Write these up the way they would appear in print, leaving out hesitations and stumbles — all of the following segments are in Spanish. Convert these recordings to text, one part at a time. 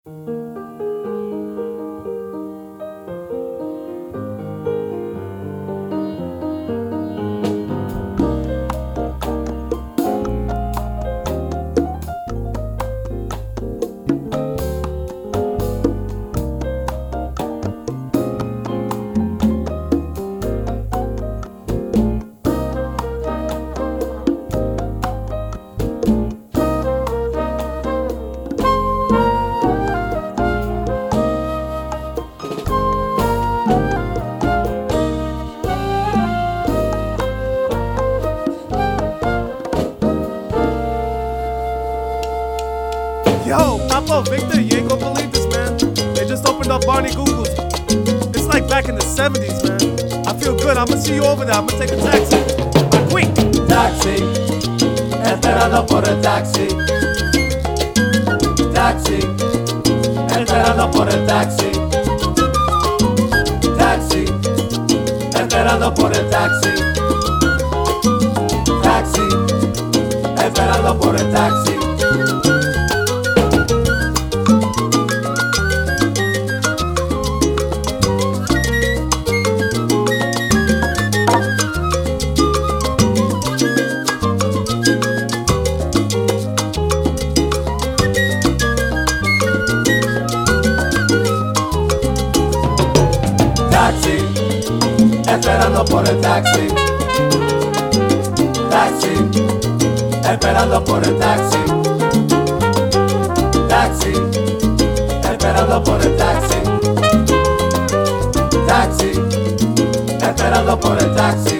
Yo, Papa, Victor, you ain't gonna believe this, man. They just opened up Barney Google's. It's like back in the 70s, man. I feel good. I'm gonna see you over there. I'm gonna take a taxi. Quick! Taxi, esperando por el taxi. Taxi, esperando por el taxi. Taxi, esperando por el taxi. Taxi, esperando por el taxi. Taxi, esperando por el taxi. Taxi, esperando por el taxi. Taxi, esperando por el taxi. Taxi, esperando por el taxi.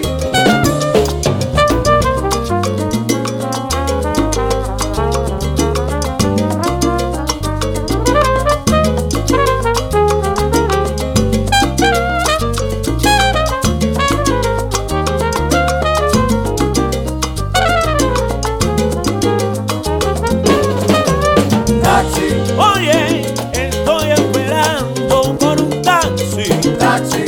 Taxi, Oye, estoy esperando por un taxi taxi,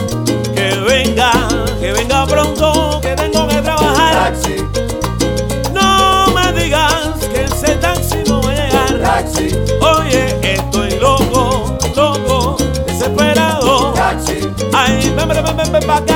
que venga pronto, que tengo que trabajar. taxi, No me digas que ese taxi no va a llegar. taxi, Oye, estoy loco, loco, desesperado. taxi, Ay, ven pa' acá.